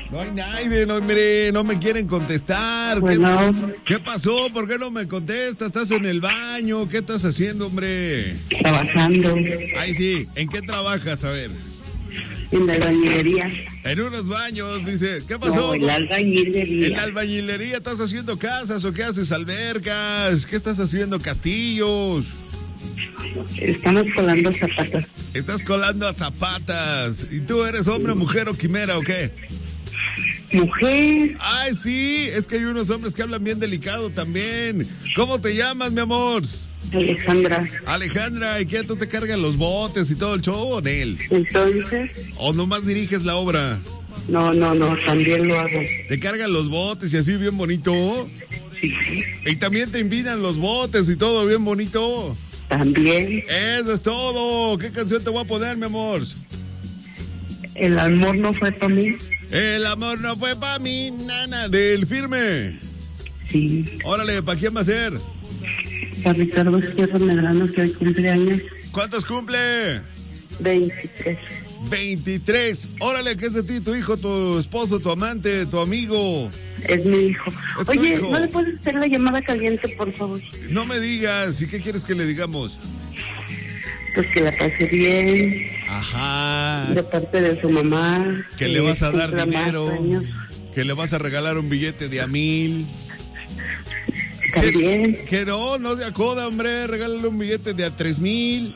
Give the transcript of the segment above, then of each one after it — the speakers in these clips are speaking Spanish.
No hay nadie, no, hombre, no me quieren contestar. Bueno. ¿Qué pasó? ¿Por qué no me contestas? ¿Estás en el baño? ¿Qué estás haciendo, hombre? Trabajando. Ay, sí. ¿En qué trabajas? A ver. En la albañilería. En unos baños, dice. ¿Qué pasó? No, en la albañilería. ¿En la albañilería estás haciendo casas o qué haces? ¿Albercas? ¿Qué estás haciendo? ¿Castillos? Estamos colando zapatos. Estás colando a zapatas. ¿Y tú eres hombre, mujer o quimera o qué? Mujer. Ay, sí, es que hay unos hombres que hablan bien delicado también. ¿Cómo te llamas, mi amor? Alejandra. Alejandra, ¿y qué? ¿Tú te cargas los botes y todo el show o Nel? Entonces. ¿O nomás diriges la obra? No, también lo hago. ¿Te cargan los botes y así bien bonito? Sí. ¿Y también te invitan los botes y todo bien bonito? También. Eso es todo. ¿Qué canción te voy a poner, mi amor? El amor no fue para mí. El amor no fue para mí, nana, del Firme. Sí. Órale, ¿para quién va a ser? Para Ricardo Sierra Medrano, que hoy cumple años. ¿Cuántos cumple? 23. 23. Órale, ¿qué es de ti, tu hijo, tu esposo, tu amante, tu amigo? Es mi hijo. ¿Es tu Oye, hijo? ¿no le puedes hacer la llamada caliente, por favor? No me digas, ¿y qué quieres que le digamos? Pues que la pase bien. Ajá. De parte de su mamá. Que le vas a dar cumpla más dinero. años. Que le vas a regalar un billete de $1,000. También. Que no se acoda, hombre. Regálale un billete de $3,000.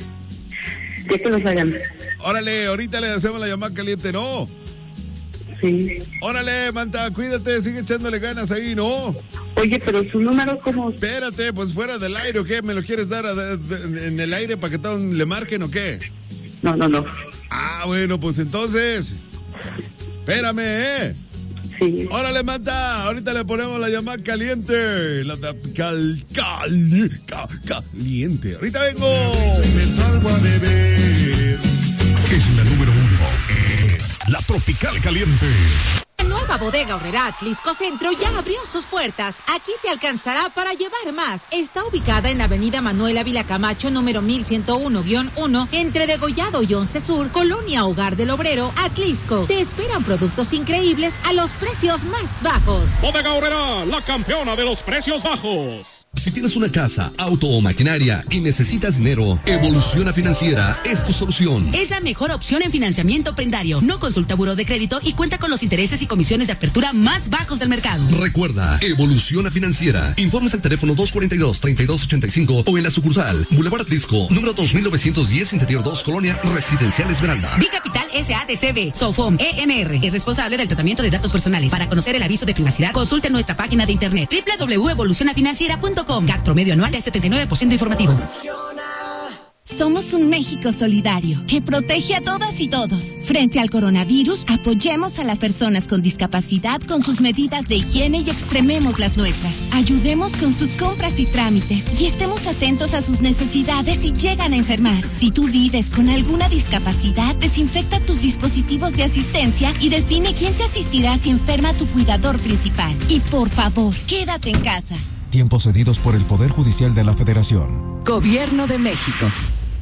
Que los hagan. Órale, ahorita le hacemos la llamada caliente, ¿no? Sí. Órale, Manta, cuídate, sigue echándole ganas ahí, ¿no? Oye, pero su número, ¿cómo? Espérate, pues fuera del aire, ¿o qué? ¿Me lo quieres dar en el aire para que todos le marquen o qué? No. Ah, bueno, pues entonces. Espérame, ¿eh? Sí. Órale, Manta, ahorita le ponemos la llamada caliente. La caliente. Ahorita vengo. Me salgo a beber. Es la número 1. Es la Tropical Caliente. Nueva Bodega Aurrerá Atlisco Centro ya abrió sus puertas. Aquí te alcanzará para llevar más. Está ubicada en la avenida Manuel Ávila Camacho, número 1101-1, entre Degollado y 11 Sur, Colonia Hogar del Obrero, Atlisco. Te esperan productos increíbles a los precios más bajos. Bodega Aurrerá, la campeona de los precios bajos. Si tienes una casa, auto o maquinaria y necesitas dinero, Evoluciona Financiera es tu solución. Es la mejor opción en financiamiento prendario. No consulta buró de crédito y cuenta con los intereses y comisiones de apertura más bajos del mercado. Recuerda, Evoluciona Financiera. Informes al teléfono 242-3285 o en la sucursal Boulevard Atlisco, número 2910, Interior 2, Colonia Residencial Esmeralda. Bicapital SADCB, Sofom, ENR, es responsable del tratamiento de datos personales. Para conocer el aviso de privacidad, consulte nuestra página de internet www.evolucionafinanciera.com. CAT promedio anual de 79% informativo. Somos un México solidario que protege a todas y todos. Frente al coronavirus, apoyemos a las personas con discapacidad con sus medidas de higiene y extrememos las nuestras. Ayudemos con sus compras y trámites y estemos atentos a sus necesidades si llegan a enfermar. Si tú vives con alguna discapacidad, desinfecta tus dispositivos de asistencia y define quién te asistirá si enferma tu cuidador principal. Y por favor, quédate en casa. Tiempos cedidos por el Poder Judicial de la Federación. Gobierno de México.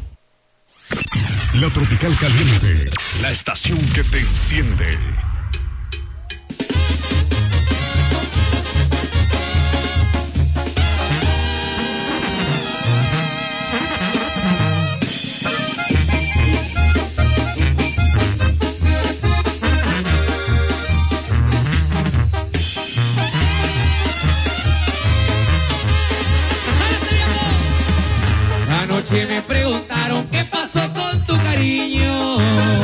La Tropical Caliente, la estación que te enciende. Anoche me preguntaron qué pasó con tu cariño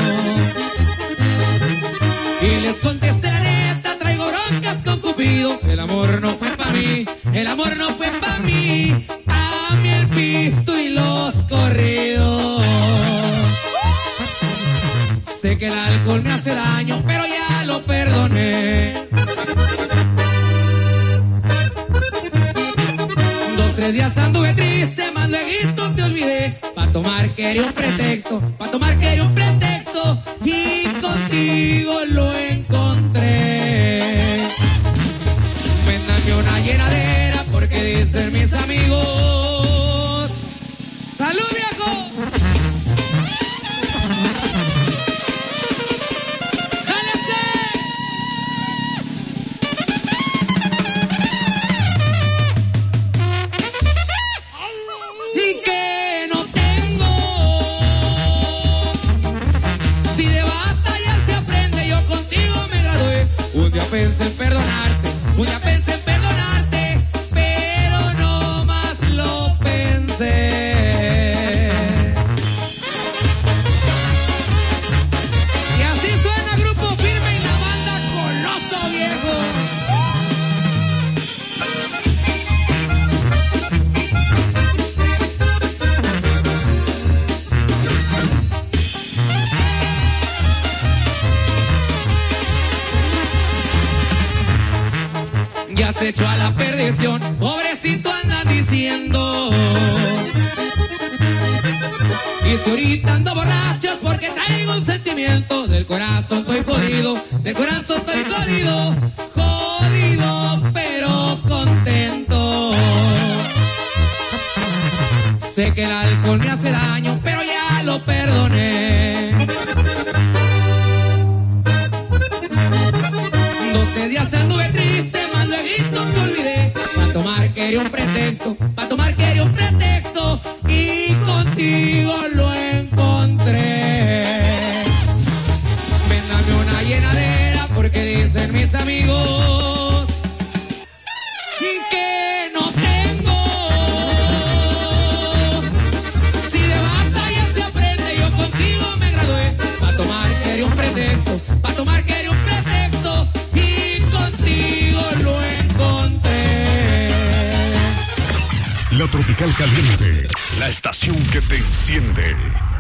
y les contesté la neta, traigo broncas con Cupido. El amor no fue pa' mí, el amor no fue pa' mí. A mí el pisto y los corridos. Sé que el alcohol me hace daño, pero ya lo perdoné. 2-3 días anduve triste, más luego te olvidé. Pa' tomar quería un pretexto, y contigo lo encontré. Véndame una llenadera porque dicen mis amigos. ¡Salud, viejo! batallar se aprende, yo contigo me gradué. Un día pensé en perdonarte, un día pensé en perdonarte, pero no más lo pensé. Y así suena Grupo Firme y la banda Coloso Viejo. Ya se echó a la perdición, pobrecito andan diciendo. Y si ahorita ando borrachos porque traigo un sentimiento. Del corazón estoy jodido, del corazón estoy jodido. Jodido pero contento. Sé que el alcohol me hace daño, pero ya lo perdoné. 2 días anduve triste, más luego te olvidé. Pa' tomar quería un pretexto, pa' tomar quería un pretexto. Y contigo lo encontré. Véndame una llenadera porque dicen mis amigos que no tengo. Si de batalla se aprende, yo contigo me gradué. Pa' tomar quería un pretexto, pa' tomar quería un pretexto. Y contigo lo encontré. La Tropical Caliente, la estación que te enciende.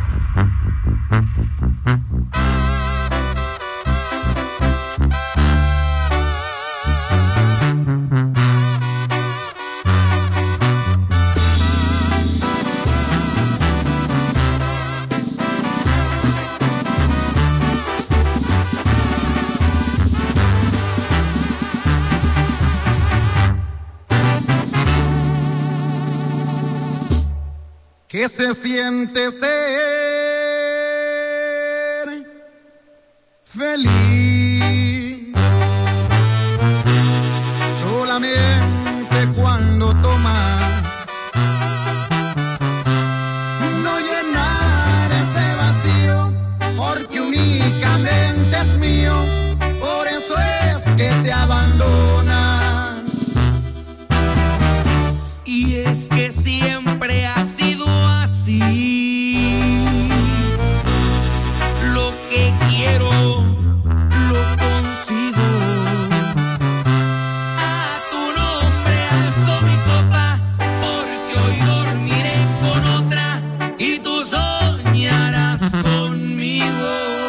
¿Qué se siente ser feliz? Solamente cuando tomas, no llenar ese vacío, porque únicamente es mío, por eso es que te abandonas. Y es que siempre ha sido así. Lo que quiero, lo consigo. A tu nombre alzo mi copa, porque hoy dormiré con otra y tú soñarás conmigo.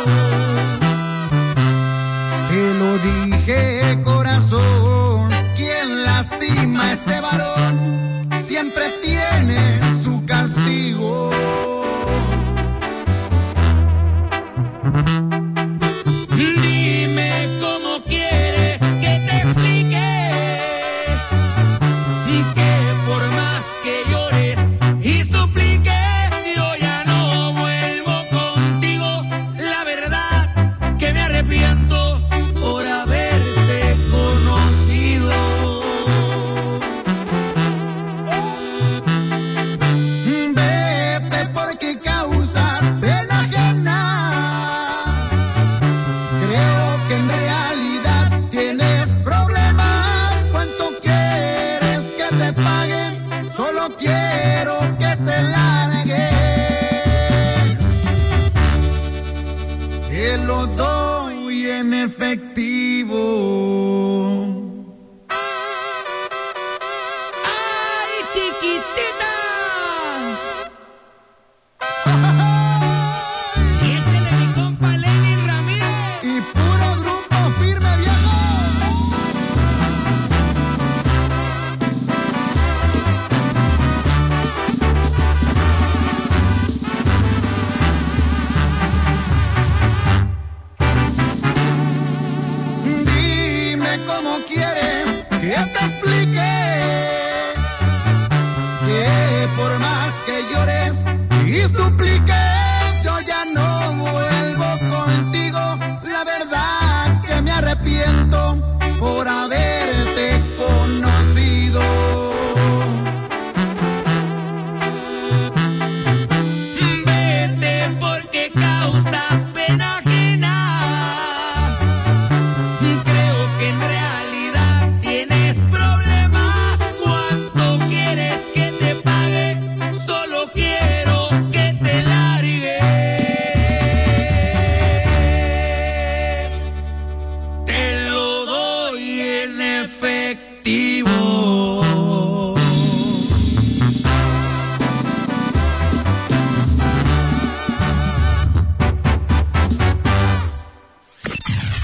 Te lo dije, corazón, quien lastima a este varón siempre tiene su castigo. Dime cómo quieres que te explique que por más que llores y supliques yo ya no vuelvo contigo. La verdad que me arrepiento por haberte conocido. Vete porque causas pena ajena. Creo que en realidad tienes problemas. ¿Cuánto quieres que te pague? Solo quiero que te largues. Te lo doy en efectivo. ¡Ay, chiquitita! Y échale mi compa Lenny Ramírez. Y puro Grupo Firme, viejo. Dime cómo quieres que te explique que por más que llores y supliques yo ya no vuelvo contigo. La verdad que me arrepiento por haberte conocido. Vete porque causas pena ajena.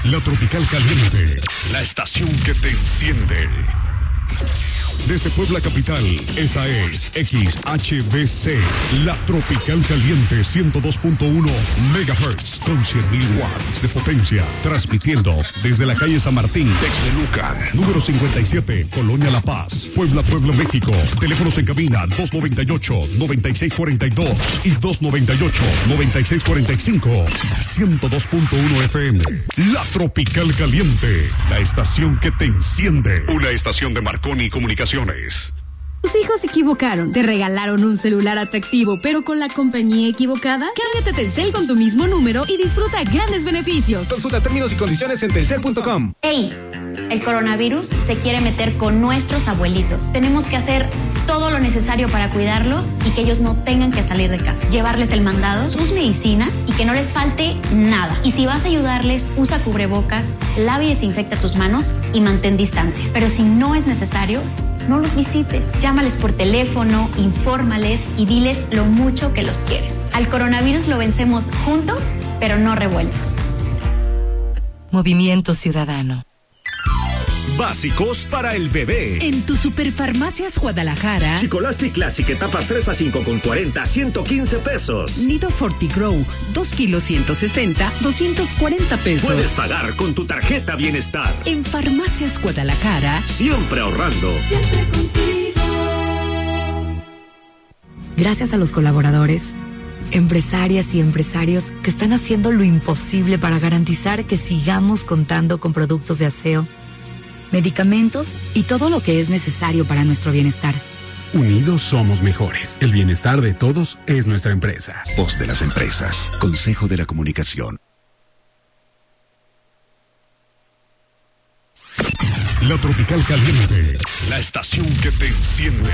La Tropical Caliente, la estación que te enciende. Desde Puebla Capital, esta es XHBC, la Tropical Caliente 102.1 MHz con 100.000 watts de potencia, transmitiendo desde la calle San Martín, Texmelucan, número 57, Colonia La Paz, Puebla, México. Teléfonos en cabina 298-9642 y 298-9645. 102.1 FM, la Tropical Caliente, la estación que te enciende. Una estación de Marconi Comunicaciones. Tus hijos se equivocaron, te regalaron un celular atractivo, pero con la compañía equivocada. Cámbiate a Telcel con tu mismo número y disfruta grandes beneficios. Consulta términos y condiciones en telcel.com. ¡Ey! El coronavirus se quiere meter con nuestros abuelitos. Tenemos que hacer todo lo necesario para cuidarlos y que ellos no tengan que salir de casa. Llevarles el mandado, sus medicinas y que no les falte nada. Y si vas a ayudarles, usa cubrebocas, lava y desinfecta tus manos y mantén distancia. Pero si no es necesario, no los visites. Llámales por teléfono, infórmales y diles lo mucho que los quieres. Al coronavirus lo vencemos juntos, pero no revueltos. Movimiento Ciudadano. Básicos para el bebé. En tu Superfarmacias Guadalajara. Chicolastic Classic etapas 3 a 5 con 40, 115 pesos. Nido FortiGrow, 2 kilos 160, 240 pesos. Puedes pagar con tu tarjeta Bienestar. En Farmacias Guadalajara. Siempre ahorrando. Siempre contigo. Gracias a los colaboradores, empresarias y empresarios que están haciendo lo imposible para garantizar que sigamos contando con productos de aseo, medicamentos y todo lo que es necesario para nuestro bienestar. Unidos somos mejores. El bienestar de todos es nuestra empresa. Voz de las empresas. Consejo de la Comunicación. La Tropical Caliente, la estación que te enciende.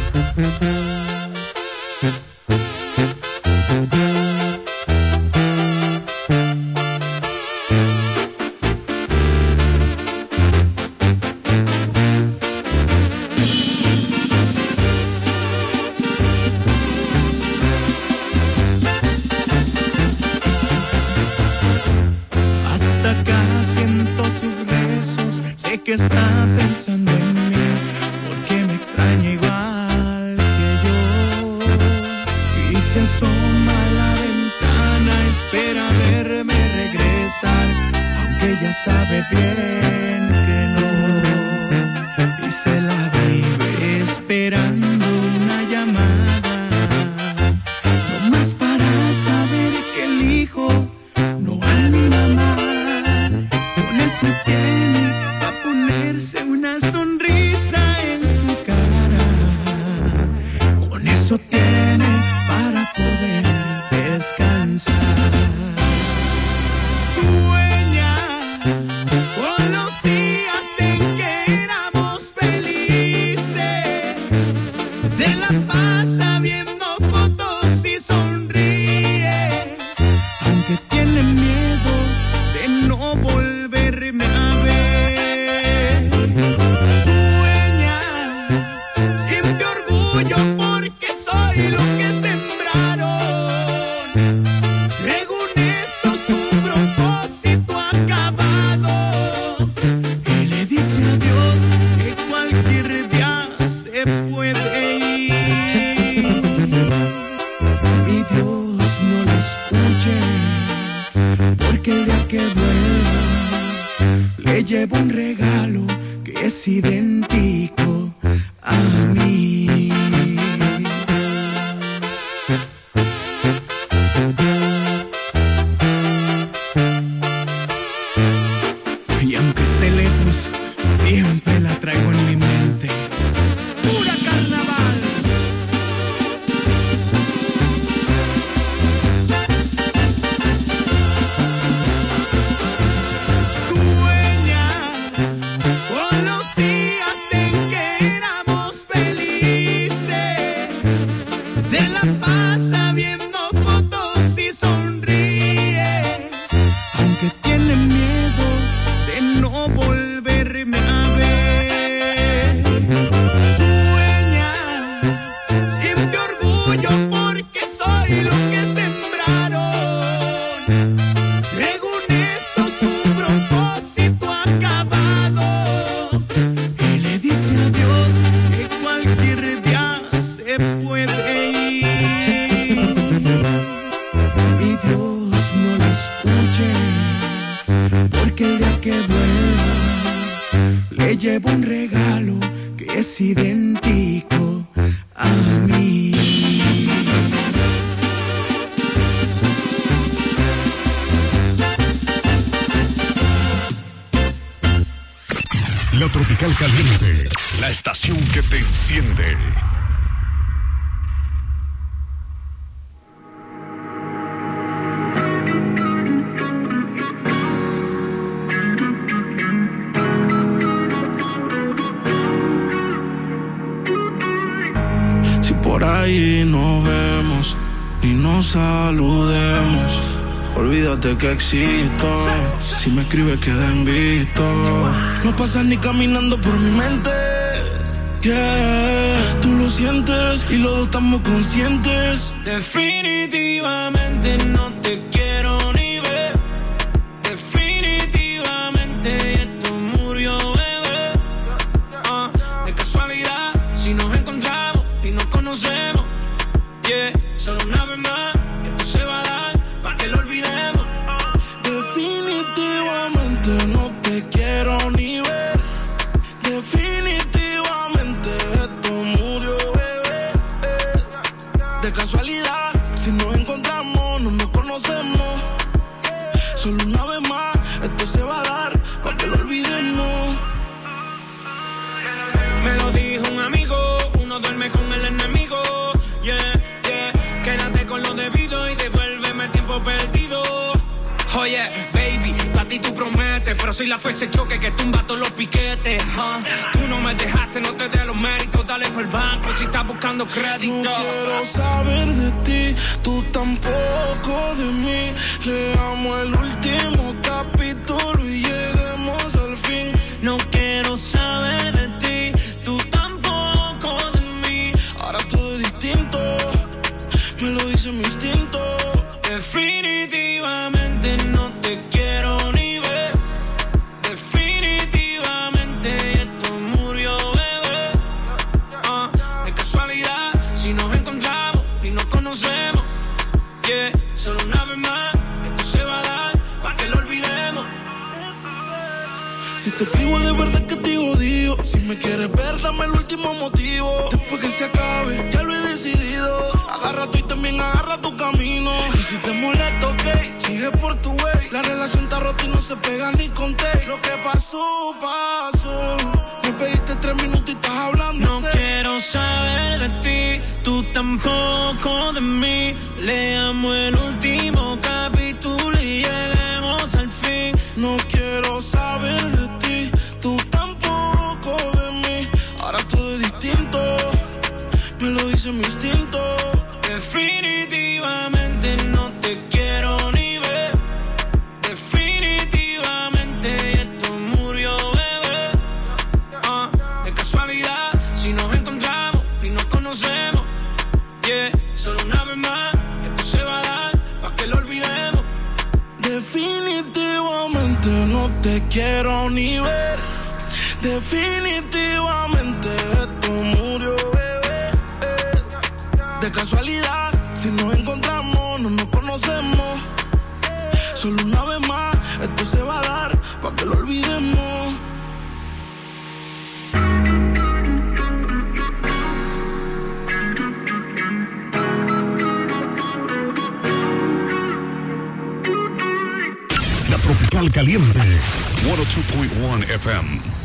Que está pensando en mí, porque me extraña igual que yo. Y se asoma a la ventana, espera verme regresar, aunque ya sabe bien que no. Y se la vive esperando una llamada, nomás para saber que el hijo no a mi mamá. Con ese tiene una sonrisa en su cara, con eso tiene para poder descansar. Sueña con los días en que éramos felices, se la pasa viendo fotos y sonríe, aunque tiene miedo de no volverme a ver. Porque soy lo que sembraron. Según esto su propósito acabado. Y le dice a Dios que cualquier día se puede ir. Mi Dios, no lo escuches, porque el día que vuelva le llevo un regalo que es idéntico a mí. Y aunque esté lejos, siempre la traigo en mi mente. ¡Pura carnaval! Sueña con los días en que éramos felices. Se la pasa viendo fotos y sonríe, aunque tiene miedo de no volverme a ver. Sueña, siente orgullo porque soy lo que sembraron. Según esto su propósito porque el día que vuelva le llevo un regalo que es idéntico a mí. La Tropical Caliente, la estación que te enciende. Si por ahí nos vemos y nos saludemos, olvídate que existo. Si me escribes queda en visto. No pasas ni caminando por mi mente. Yeah. Tú lo sientes y los dos estamos conscientes. Definitivamente no te quiero ni ver. Definitivamente esto murió, bebé. De casualidad, si nos encontramos y nos conocemos, yeah, solo una vez más, esto se va a dar para que lo olvidemos. Definitivamente no te quiero ni ver. Definitivamente esto murió, bebé. De casualidad, si nos encontramos, no nos conocemos. Solo una vez más, esto se va a dar para que lo olvidemos. Me lo dijo un amigo, uno duerme con el enemigo. Yeah, yeah, quédate con lo debido y devuélveme el tiempo perdido. Oye, baby, pa' ti tú prometes, pero si la fuese choque que tumba todos los piquetes. Tú no me dejaste, no te dé los méritos, dale por el banco si estás buscando crédito. No quiero saber de ti, tú tampoco de mí. Leamos el último capítulo y lleguemos al fin. No quiero saber de ti, tú tampoco de mí. Ahora todo es distinto, me lo dice mi instinto. Definitivamente no te quiero ni ver. Definitivamente esto murió, bebé. De casualidad, si nos encontramos y nos conocemos, yeah, solo una vez más, esto se va a dar para que lo olvidemos. Si te escribo de verdad que te odio. Si me quieres ver, dame el último motivo. Después que se acabe, ya lo he decidido. Agarra tú y también agarra tu camino. Y si te molesta, ok, sigue por tu way. La relación está rota y no se pega ni con té. Lo que pasó, pasó. Me pediste 3 minutos y estás hablando. No quiero saber de ti, tú tampoco de mí. Leamos el último capítulo y lleguemos al fin. No quiero saber de ti, tú tampoco de mí. Ahora todo es distinto, me lo dice mi instinto. Definitivamente no te quiero ni ver. Definitivamente esto murió, bebé. De casualidad, si nos encontramos y nos conocemos, yeah, solo una vez más, esto se va a dar para que lo olvidemos. Definitivamente no te quiero ni ver. Definitivamente esto murió, bebé. De casualidad, si nos encontramos, no nos conocemos. Solo una vez más, esto se va a dar para que lo olvidemos. La Tropical Caliente, 102.1 FM.